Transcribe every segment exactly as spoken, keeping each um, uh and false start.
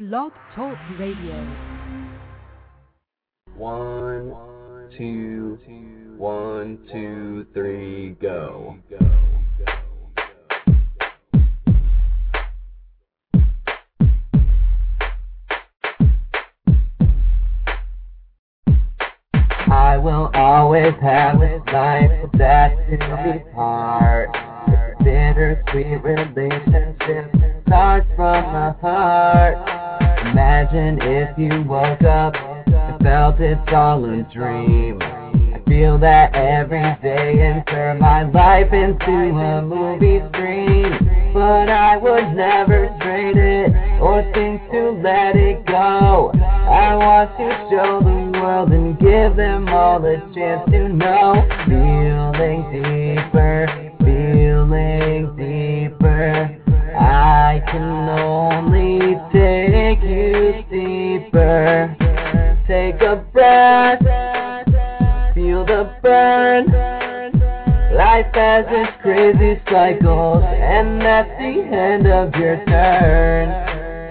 Blog Talk Radio. One, two, one, two, three, go. I will always have this life that's to be part. This bittersweet relationship starts from the heart. Imagine if you woke up and felt it's all a dream. I feel that every day and turn my life into a movie screen. But I would never trade it or think to let it go. I want to show the world and give them all a chance to know. Feeling deeper, feeling deeper. I can only take you deeper. Take a breath, feel the burn. Life has its crazy cycles, and that's the end of your turn.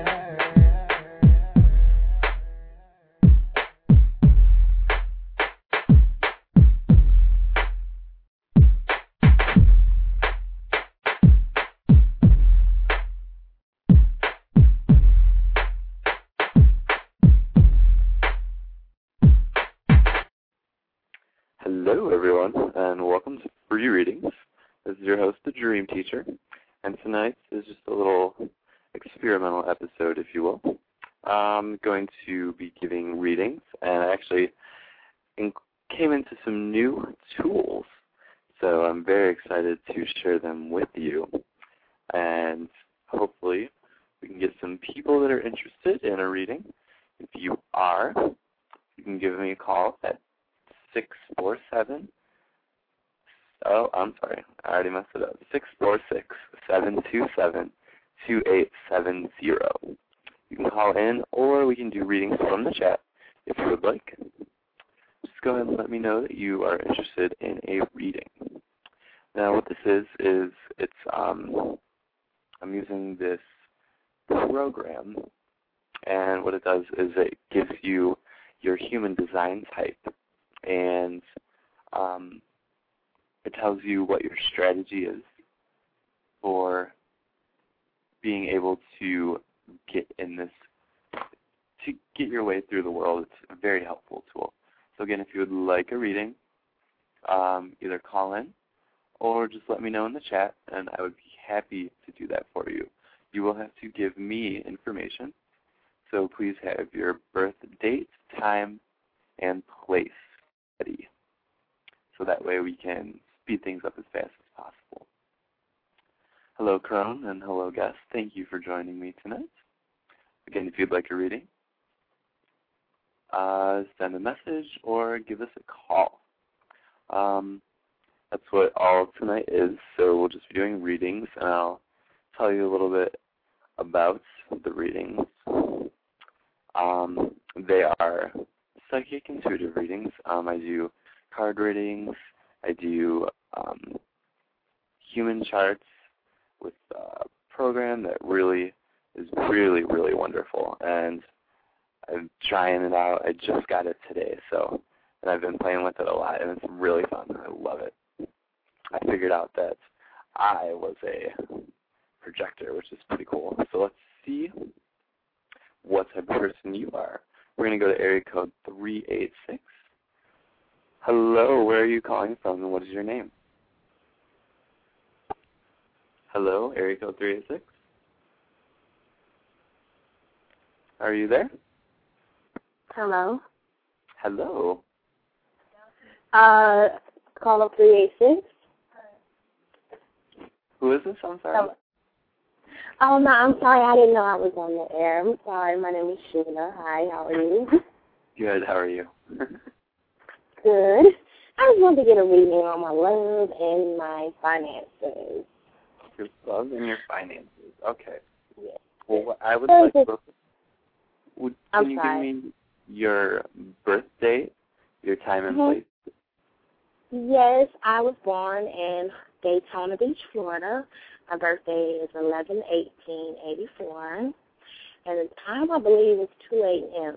Hello, everyone, and welcome to Free Readings. This is your host, the Dream Teacher, and tonight is just a little experimental episode, if you will. I'm going to be giving readings, and I actually in- came into some new tools, so I'm very excited to share them with you, and hopefully we can get some people that are interested in a reading. If you are, you can give me a call at six four seven, oh, I'm sorry, I already messed it up, six four six, seven two seven, two eight seven zero. You can call in, or we can do readings from the chat if you would like. Just go ahead and let me know that you are interested in a reading. Now what this is, is it's, um, I'm using this program, and what it does is it gives you your human design type. And um, it tells you what your strategy is for being able to get in this, to get your way through the world. It's a very helpful tool. So again, if you would like a reading, um, either call in or just let me know in the chat, and I would be happy to do that for you. You will have to give me information, so please have your birth date, time, and place ready, so that way we can speed things up as fast as possible. Hello, Crone, and hello, guest. Thank you for joining me tonight. Again, if you'd like a reading, uh, send a message or give us a call. Um, that's what all tonight is, so we'll just be doing readings, and I'll tell you a little bit about the readings. Um, they are psychic intuitive readings. Um, I do card readings. I do um, human charts with a program that really is really, really wonderful. And I'm trying it out. I just got it today, so and I've been playing with it a lot, and it's really fun. I love it. I figured out that I was a projector, which is pretty cool. So let's see what type of person you are. We're going to go to area code three eight six. Hello, where are you calling from, and what is your name? Hello, area code three eight six. Are you there? Hello. Hello. Uh, call up three eight six. Who is this? I'm sorry. Hello. Oh, no, I'm sorry. I didn't know I was on the air. I'm sorry. My name is Sheila. Hi, how are you? Good. How are you? Good. I just wanted to get a reading on my love and my finances. Your love and your finances. Okay. Yes. Well, what I would So like just, to... Would, I'm can you sorry. give me your birth date, your time and Mm-hmm. place? Yes, I was born in Daytona Beach, Florida. My birthday is eleven eighteen eighty-four. and the time I believe is two a.m.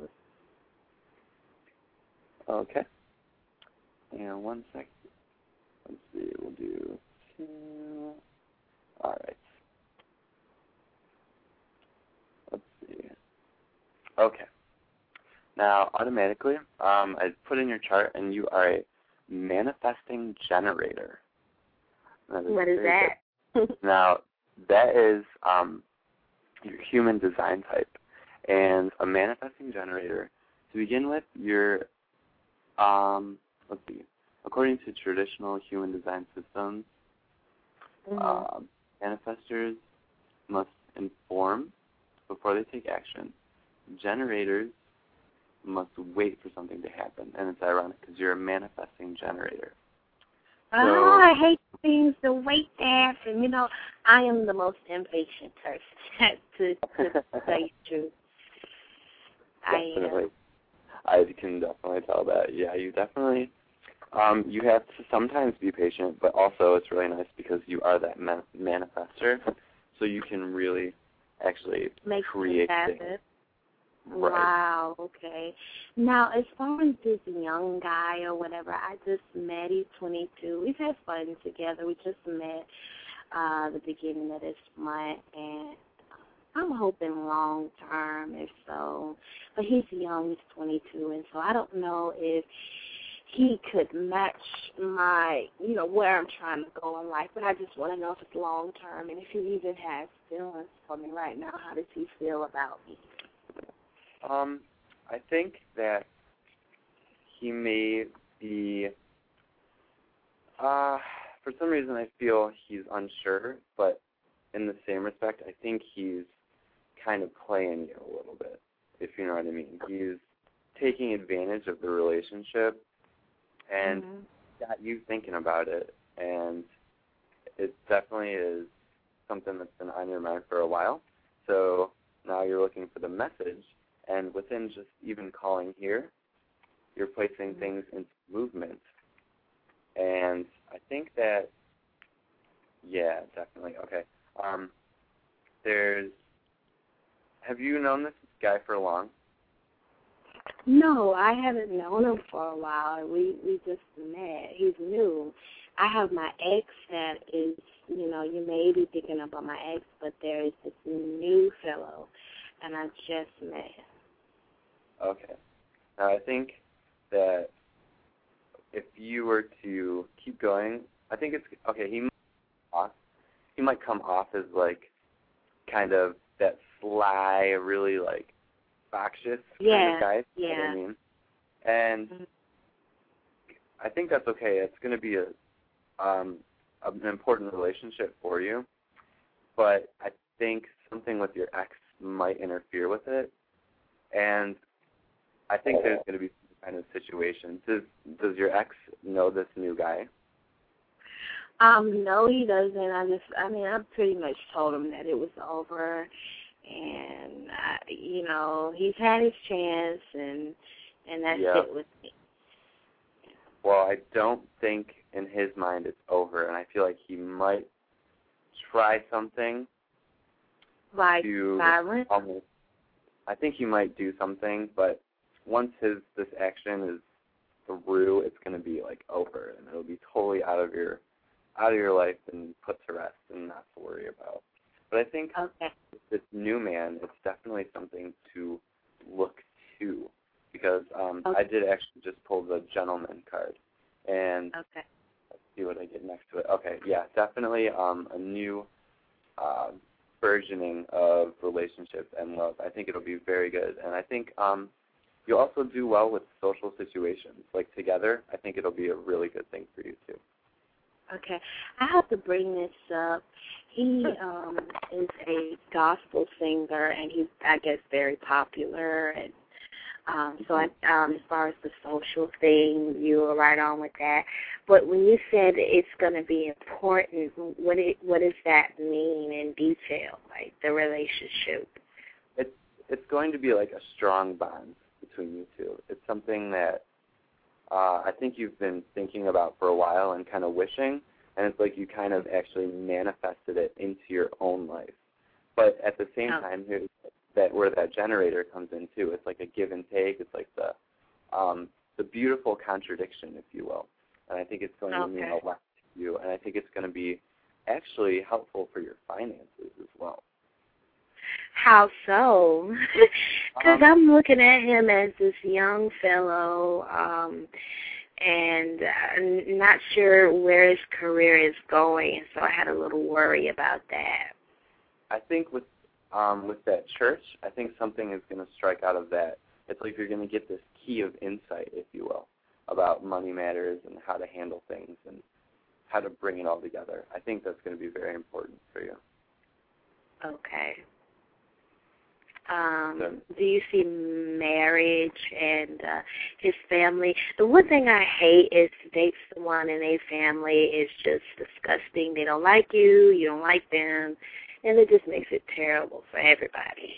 Okay. And one second. Let's see. We'll do two. All right. Let's see. Okay. Now, automatically, um, I put in your chart, and you are a manifesting generator. That is What is that? Now, that is um, your human design type. And a manifesting generator, to begin with, you're, um, let's see, according to traditional human design systems, mm-hmm. uh, manifestors must inform before they take action. Generators must wait for something to happen. And it's ironic because you're a manifesting generator. Oh, I hate things to wait there. And, you know, I am the most impatient person, to, to say the truth. Definitely. I, uh, I can definitely tell that. Yeah, you definitely, um, you have to sometimes be patient, but also it's really nice because you are that man- manifester, so you can really actually Make create things. Right. Wow, okay. Now, as far as this young guy or whatever, I just met, he's twenty-two. We've had fun together. We just met uh, the beginning of this month, and I'm hoping long term, if so. But he's young, he's twenty-two, and so I don't know if he could match my, you know, where I'm trying to go in life. But I just want to know if it's long term and if he even has feelings for me right now. How does he feel about me? Um, I think that he may be, uh, for some reason I feel he's unsure, but in the same respect, I think he's kind of playing you a little bit, if you know what I mean. He's taking advantage of the relationship and mm-hmm. got you thinking about it, and it definitely is something that's been on your mind for a while. So now you're looking for the message. And within just even calling here, you're placing things into movement. And I think that, yeah, definitely. Okay. Um, there's, have you known this guy for long? No, I haven't known him for a while. We we just met. He's new. I have my ex that is, you know, you may be picking up on my ex, but there is this new fellow, and I just met him. Okay. Now, I think that if you were to keep going, I think it's, okay, he might come off, he might come off as, like, kind of that sly, really, like, factious yeah, kind of guy. Yeah, you know what I mean? And mm-hmm. I think that's okay. It's going to be a um, an important relationship for you, but I think something with your ex might interfere with it, and I think there's going to be some kind of situation. Does does your ex know this new guy? Um, no, he doesn't. I just, I mean, I pretty much told him that it was over, and I, you know, he's had his chance, and and that's yeah. it with me. Well, I don't think in his mind it's over, and I feel like he might try something. Like to violence? Almost, I think he might do something, but once his this action is through, it's going to be like over, and it'll be totally out of your out of your life and put to rest and not to worry about. But I think okay. this new man, it's definitely something to look to, because um, okay. I did actually just pull the gentleman card, and okay. let's see what I get next to it. Okay, yeah, definitely um, a new uh, burgeoning of relationships and love. I think it'll be very good, and I think um, you'll also do well with social situations. Like together, I think it'll be a really good thing for you too. Okay. I have to bring this up. He um, is a gospel singer, and he's, I guess, very popular. And um, so I, um, as far as the social thing, you were right on with that. But when you said it's going to be important, what it, what does that mean in detail, like the relationship? It's, it's going to be like a strong bond between you two. It's something that uh, I think you've been thinking about for a while and kind of wishing, and it's like you kind of actually manifested it into your own life. But at the same oh. time, here's, that where that generator comes in too. It's like a give and take. It's like the um, the beautiful contradiction, if you will. And I think it's going okay. to mean a lot to you. And I think it's going to be actually helpful for your finances as well. How so? Because um, I'm looking at him as this young fellow, um, and I'm not sure where his career is going, so I had a little worry about that. I think with um, with that church, I think something is going to strike out of that. It's like you're going to get this key of insight, if you will, about money matters and how to handle things and how to bring it all together. I think that's going to be very important for you. Okay. Um, so, do you see marriage and uh, his family? The one thing I hate is to date someone and their family is just disgusting. They don't like you, you don't like them, and it just makes it terrible for everybody.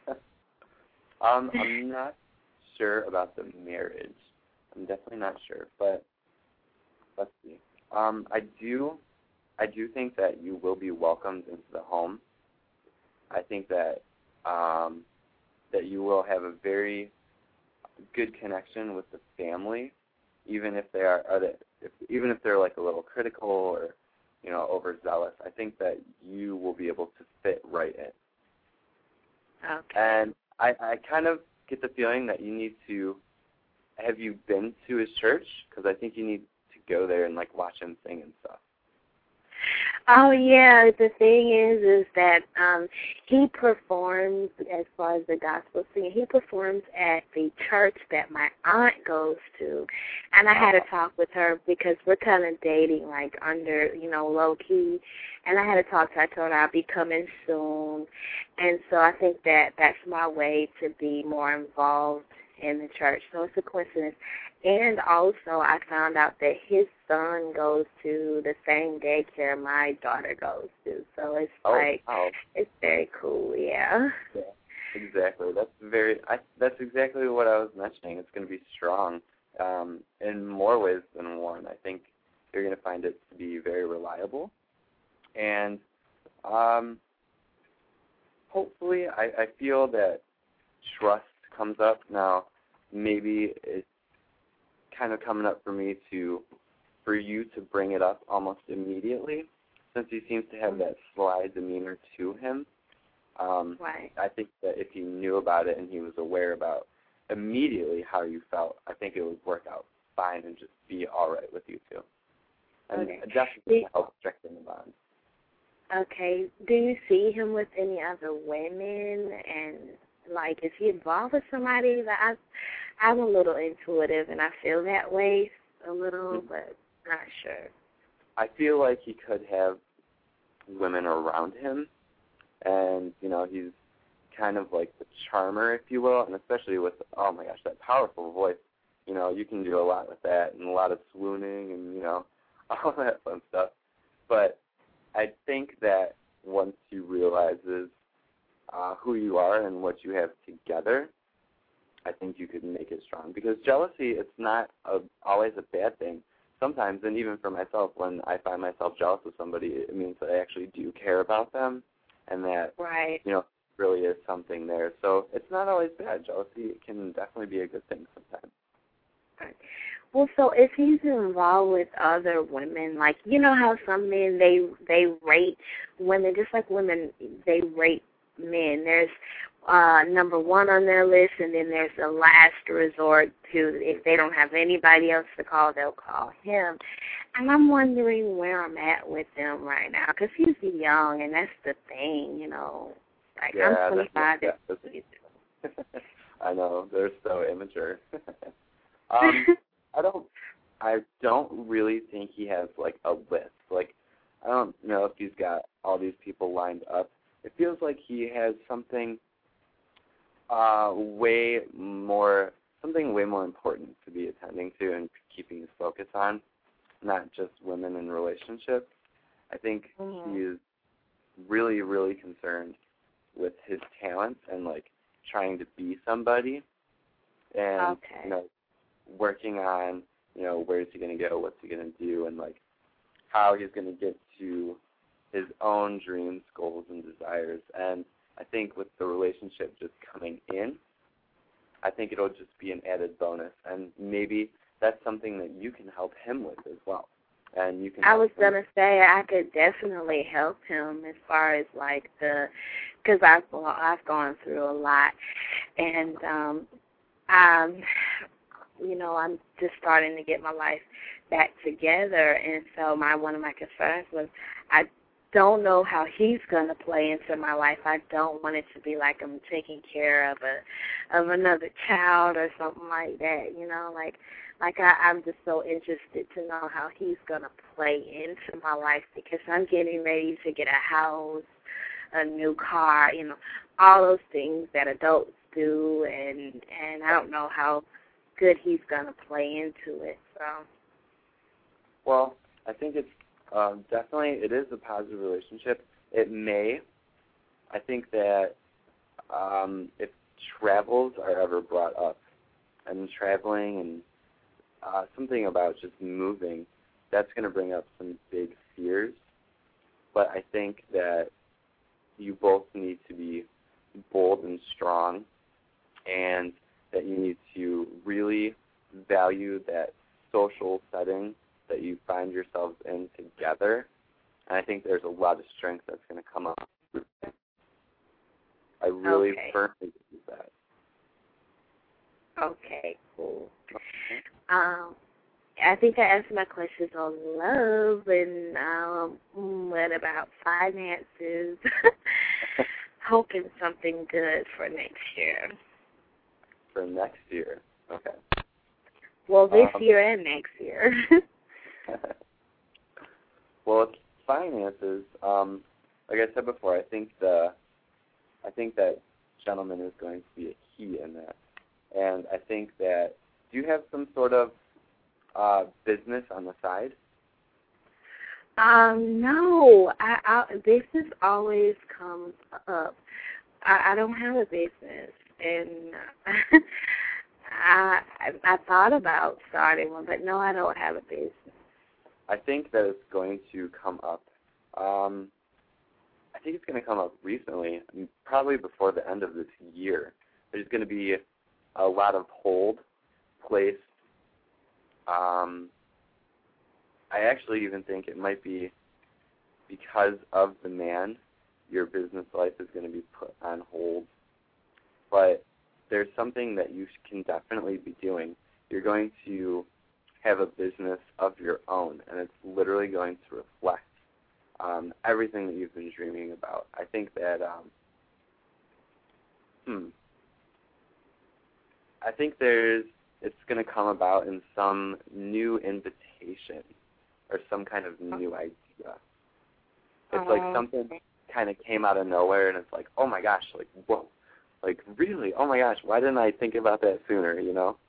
um, I'm not sure about the marriage. I'm definitely not sure, but let's see. Um, I do, I do think that you will be welcomed into the home. I think that um, that you will have a very good connection with the family, even if they are, are they, if, even if they're like a little critical or you know overzealous. I think that you will be able to fit right in. Okay. And I, I kind of get the feeling that you need to. Have you been to his church? Because I think you need to go there and like watch him sing and stuff. Oh yeah, the thing is, is that um, he performs as far as the gospel singing. He performs at the church that my aunt goes to, and I had to talk with her because we're kind of dating like under, you know, low key. And I had to talk to her. I told her I'll be coming soon, and so I think that that's my way to be more involved in the church. So it's a coincidence. And also, I found out that his son goes to the same daycare my daughter goes to. So it's oh, like, oh. it's very cool, yeah. Yeah, exactly. That's very. I, that's exactly what I was mentioning. It's going to be strong um, in more ways than one. I think you're going to find it to be very reliable, and um, hopefully, I, I feel that trust comes up now. Maybe it's kind of coming up for me to, for you to bring it up almost immediately, since he seems to have that sly demeanor to him. Um, right. I think that if he knew about it and he was aware about immediately how you felt, I think it would work out fine and just be all right with you two. And okay. definitely help strengthen the bond. Okay. Do you see him with any other women? And, like, is he involved with somebody? That I, I'm a little intuitive, and I feel that way a little, but not sure. I feel like he could have women around him, and, you know, he's kind of like the charmer, if you will, and especially with, oh, my gosh, that powerful voice. You know, you can do a lot with that and a lot of swooning and, you know, all that fun stuff. But I think that once he realizes uh, who you are and what you have together, I think you could make it strong. Because jealousy, it's not a, always a bad thing. Sometimes, and even for myself, when I find myself jealous of somebody, it means that I actually do care about them and that, right. you know, really is something there. So it's not always bad. Jealousy can definitely be a good thing sometimes. Right. Well, so if he's involved with other women, like, you know how some men, they they rate women, just like women, they rate men. There's uh, number one on their list, and then there's a last resort to, if they don't have anybody else to call, they'll call him. And I'm wondering where I'm at with them right now, because he's young, and that's the thing, you know. Like, yeah, I'm twenty-five. That's, that's, I know, they're so immature. um, I don't, I don't really think he has like a list. Like, I don't know if he's got all these people lined up. It feels like he has something uh, way more, something way more important to be attending to and keeping his focus on, not just women in relationships. I think mm-hmm. he is really, really concerned with his talents and like trying to be somebody, and okay. you know, working on, you know, where's he going to go, what's he going to do, and like how he's going to get to his own dreams, goals, and desires. And I think with the relationship just coming in, I think it'll just be an added bonus, and maybe that's something that you can help him with as well. And you can. I was gonna say I could definitely help him as far as like the, because I've I've gone through a lot, and um, um, you know, I'm just starting to get my life back together, and so my one of my concerns was I don't know how he's going to play into my life. I don't want it to be like I'm taking care of a of another child or something like that, you know, like like I, I'm just so interested to know how he's going to play into my life, because I'm getting ready to get a house, a new car, you know, all those things that adults do, and and I don't know how good he's going to play into it. So, well, I think it's um, definitely it is a positive relationship. It may. I think that um, if travels are ever brought up, and traveling and uh, something about just moving, that's going to bring up some big fears. But I think that you both need to be bold and strong, and that you need to really value that social setting that you find yourselves in together. And I think there's a lot of strength that's going to come up. I really okay. firmly believe that. Okay, cool. Um, I think I answered my questions on love, and um, what about finances? Hoping something good for next year. For next year, okay. Well, this um, year and next year. Well, with finances, um, like I said before, I think the, I think that gentleman is going to be a key in that, and I think that. Do you have some sort of uh, business on the side? Um, no, I, I business always comes up. I, I don't have a business, and I, I I thought about starting one, but no, I don't have a business. I think that it's going to come up. Um, I think it's going to come up recently, probably before the end of this year. There's going to be a lot of hold placed. Um, I actually even think it might be because of the man, your business life is going to be put on hold. But there's something that you can definitely be doing. You're going to have a business of your own, and it's literally going to reflect um, everything that you've been dreaming about. I think that, um, hmm, I think there's, it's going to come about in some new invitation or some kind of new idea. It's uh, like something kind of came out of nowhere, and it's like, oh my gosh, like, whoa, like, really? Oh my gosh, why didn't I think about that sooner, you know?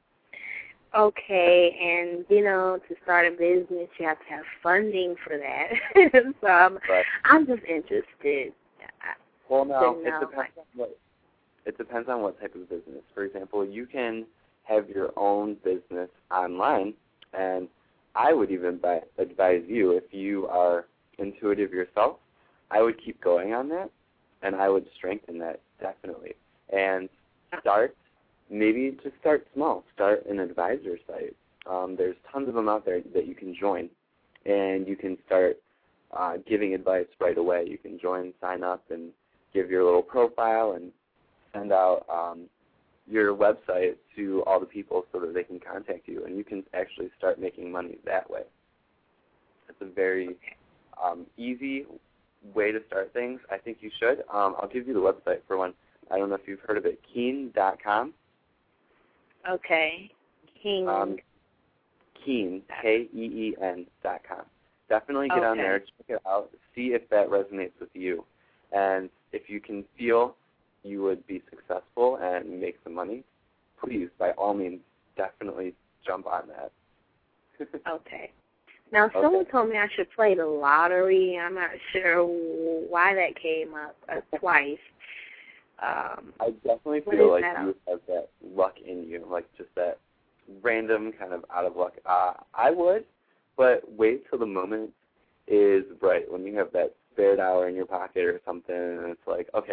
Okay, and, you know, to start a business, you have to have funding for that. so I'm, right. I'm just interested. Well, no, it know. depends on what, it depends on what type of business. For example, you can have your own business online, and I would even buy, advise you, if you are intuitive yourself, I would keep going on that, and I would strengthen that, definitely. And start, maybe just start small. Start an advisor site. Um, there's tons of them out there that you can join, and you can start uh, giving advice right away. You can join, sign up, and give your little profile and send out um, your website to all the people so that they can contact you, and you can actually start making money that way. It's a very um, easy way to start things. I think you should. Um, I'll give you the website for one. I don't know if you've heard of it, Keen dot com. Okay. King. Um, Keen, K E E N dot com. Definitely get okay. on there, check it out, see if that resonates with you. And if you can feel you would be successful and make some money, please, by all means, definitely jump on that. Okay. Now, okay. someone told me I should play the lottery. I'm not sure why that came up uh, twice. Um, I definitely feel like you have that luck in you, like just that random kind of out of luck. Uh, I would, but wait till the moment is right, when you have that spare dollar in your pocket or something, and it's like, okay,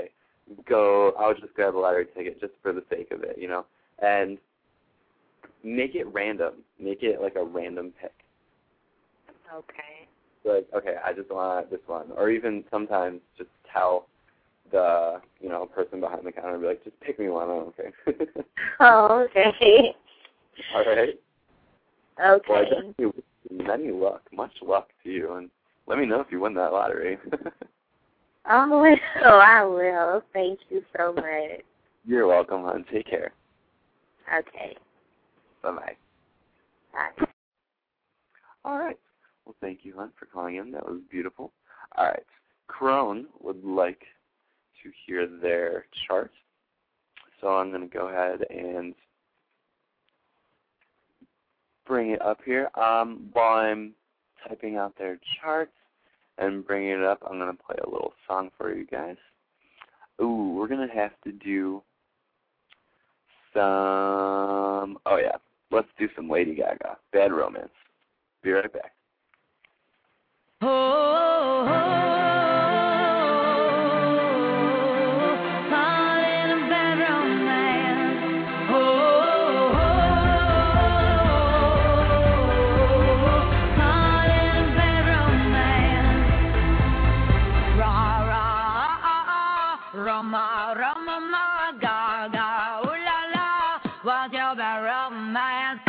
go, I'll just grab a lottery ticket just for the sake of it, you know, and make it random. Make it like a random pick. Okay. Like, okay, I just want this one. Or even sometimes just tell the, you know, person behind the counter, be like, just pick me one, I don't care. Oh, okay. All right? Okay. Well, I definitely wish you many luck, much luck to you, and let me know if you win that lottery. I will. I will. Thank you so much. You're welcome, hon. Take care. Okay. Bye-bye. Bye. All right. Well, thank you, hon, for calling in. That was beautiful. All right. Crone would like to hear their chart. So I'm going to go ahead and bring it up here. Um, while I'm typing out their charts and bringing it up, I'm going to play a little song for you guys. Ooh, we're going to have to do some, oh yeah, let's do some Lady Gaga, Bad Romance. Be right back. Oh, oh, oh. Roma, Roma, ma, ga, ga, ooh la la, what's your bad romance?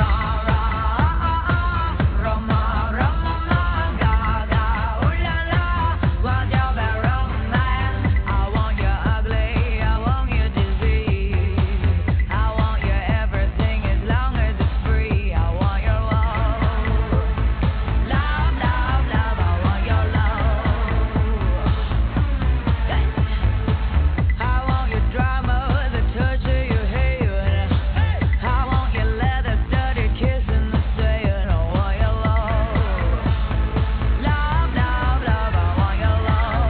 Roma, Roma, ma, ga, ga, ooh la la, what's your bad romance? I want you ugly, I want you disease, I want you everything as long as it's free. I want your love, love, love, love, I want your love. I want your drama, the touch of your hair. I want your leather studded kiss and the saying. I want your love, love, love, love. I want your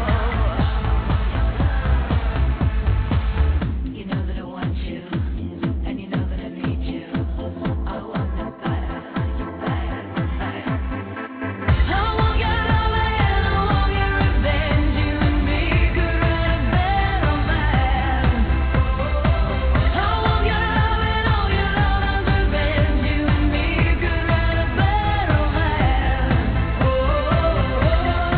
love. You know that I want you, and you know that I need you. I want that bad, bad, bad. I want your love and I want your revenge. You and me could write a bad romance. I want your love and all your love's revenge. You and me could write a bad romance. Oh, oh, oh,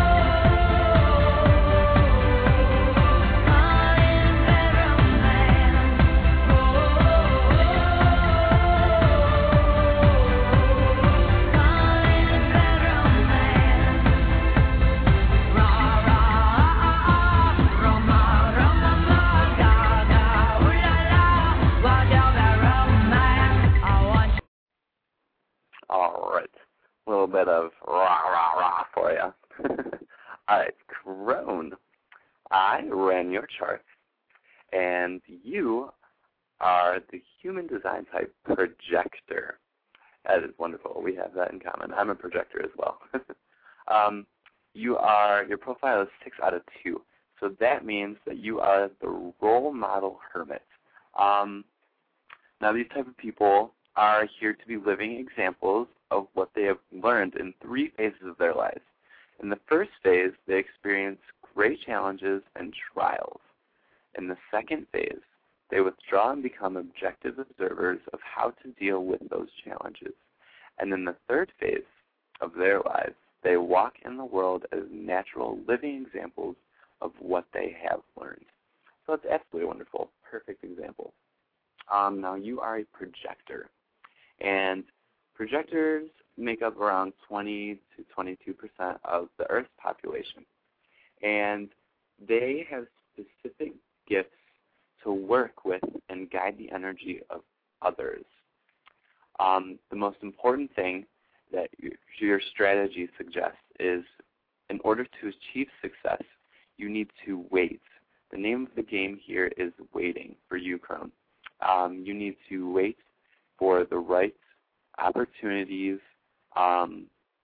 All right. A little bit of rah, rah, rah for you. All right. Crone, I ran your chart, and you are the human design type projector. That is wonderful. We have that in common. I'm a projector as well. um, you are, your profile is six out of two. So that means that you are the role model hermit. Um, now, these type of people are here to be living examples of what they have learned in three phases of their lives. In the first phase, they experience great challenges and trials. In the second phase, they withdraw and become objective observers of how to deal with those challenges. And in the third phase of their lives, they walk in the world as natural living examples of what they have learned. So it's absolutely wonderful. Perfect example. Um, now, you are a projector. And projectors make up around twenty to twenty-two percent of the Earth's population. And they have specific gifts to work with and guide the energy of others. Um, the most important thing that your strategy suggests is, in order to achieve success, you need to wait. The name of the game here is waiting for you, Crone. Um, you need to wait for the right opportunities um,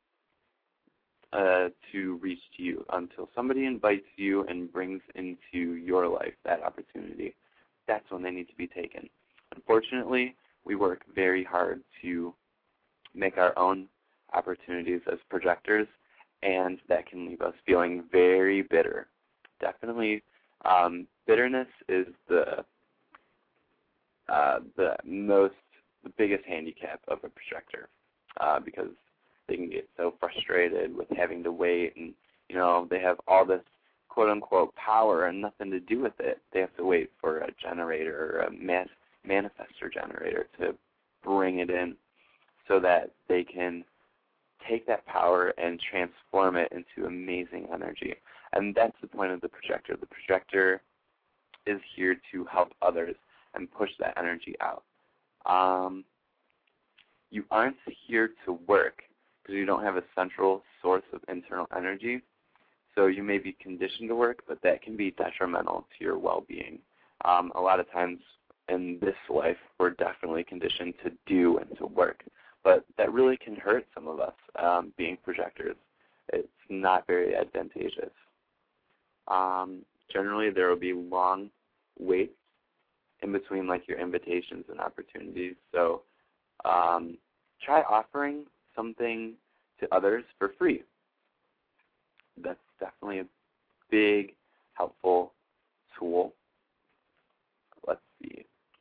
uh, to reach to you until somebody invites you and brings into your life that opportunity. That's when they need to be taken. Unfortunately, we work very hard to make our own opportunities as projectors, and that can leave us feeling very bitter. Definitely Um, bitterness is the uh, the most, the biggest handicap of a projector uh, because they can get so frustrated with having to wait, and you know they have all this quote unquote power and nothing to do with it. They have to wait for a generator or a mass manifestor generator to bring it in so that they can take that power and transform it into amazing energy. And that's the point of the projector. The projector is here to help others and push that energy out. Um, you aren't here to work because you don't have a central source of internal energy. So you may be conditioned to work, but that can be detrimental to your well-being. Um, a lot of times in this life, we're definitely conditioned to do and to work, but that really can hurt some of us um, being projectors. It's not very advantageous. Um, generally, there will be long waits in between like your invitations and opportunities. So um, try offering something to others for free. That's definitely a big, helpful tool. Let's see.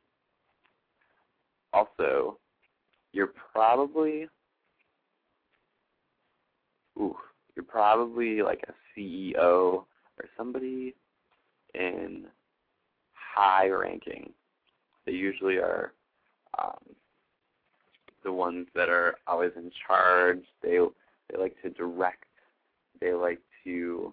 Also, you're probably, ooh, you're probably like a C E O or somebody in high ranking. They usually are um, the ones that are always in charge. They they like to direct. They like to,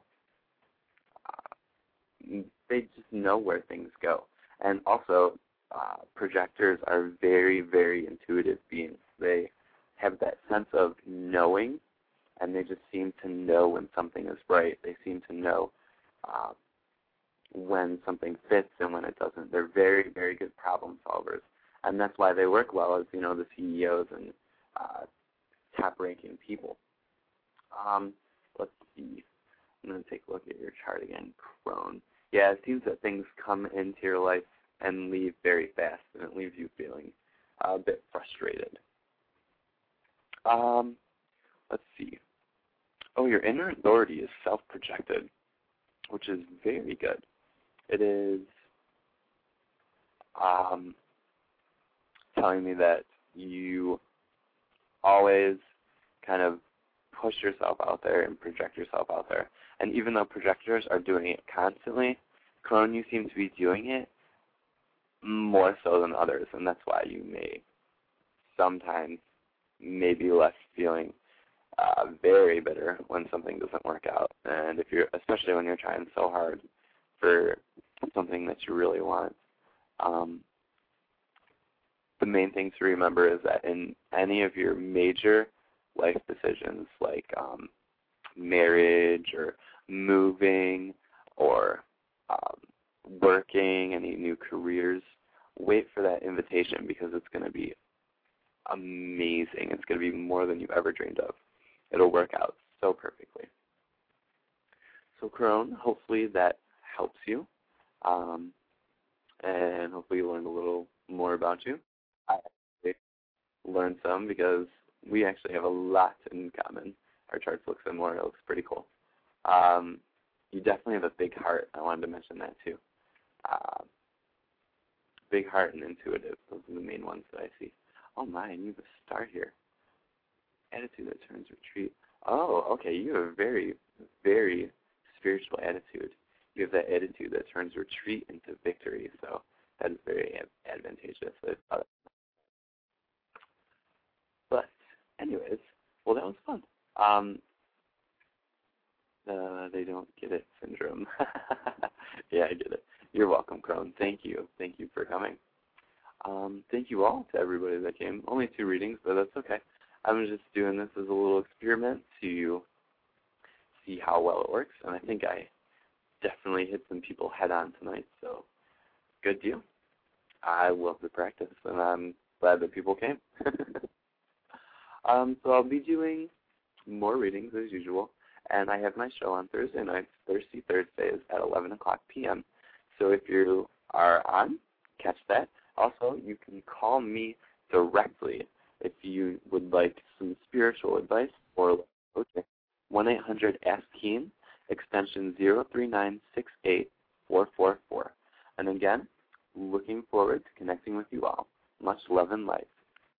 uh, they just know where things go. And also, uh, projectors are very, very intuitive beings. They have that sense of knowing, and they just seem to know when something is right. They seem to know uh, when something fits and when it doesn't. They're very, very good problem solvers. And that's why they work well as, you know, the C E Os and uh, top-ranking people. Um, let's see. I'm going to take a look at your chart again. Crone. Yeah, it seems that things come into your life and leave very fast, and it leaves you feeling a bit frustrated. Um, let's see. Oh, your inner authority is self-projected, which is very good. It is um, telling me that you always kind of push yourself out there and project yourself out there. And even though projectors are doing it constantly, Crone, you seem to be doing it more so than others, and that's why you may sometimes maybe left feeling uh, very bitter when something doesn't work out. And if you're, especially when you're trying so hard for something that you really want. Um, the main thing to remember is that in any of your major life decisions like um, marriage or moving or um, working, any new careers, wait for that invitation because it's going to be amazing. It's going to be more than you ever dreamed of. It'll work out so perfectly. So Crone, hopefully that helps you, um, and hopefully you learned a little more about you. I actually learned some because we actually have a lot in common. Our charts look similar. It looks pretty cool. Um, you definitely have a big heart. I wanted to mention that too. Uh, big heart and intuitive. Those are the main ones that I see. Oh my, and you have a star here. Attitude that turns retreat. Oh, okay. You have a very, very spiritual attitude. You have that attitude that turns retreat into victory. So that is very advantageous. But anyways, well, that was fun. Um, uh, they don't get it syndrome. Yeah, I get it. You're welcome, Crone. Thank you. Thank you for coming. Um, thank you all to everybody that came. Only two readings, but that's okay. I'm just doing this as a little experiment to see how well it works, and I think I definitely hit some people head on tonight, so good deal. I love the practice, and I'm glad that people came. um, so I'll be doing more readings as usual, and I have my show on Thursday nights, Thirsty Thursdays at eleven o'clock p.m. So if you are on, catch that. Also, you can call me directly if you would like some spiritual advice or okay, one eight hundred ask keen, extension zero three nine six eight, four four four. And again, looking forward to connecting with you all. Much love and light.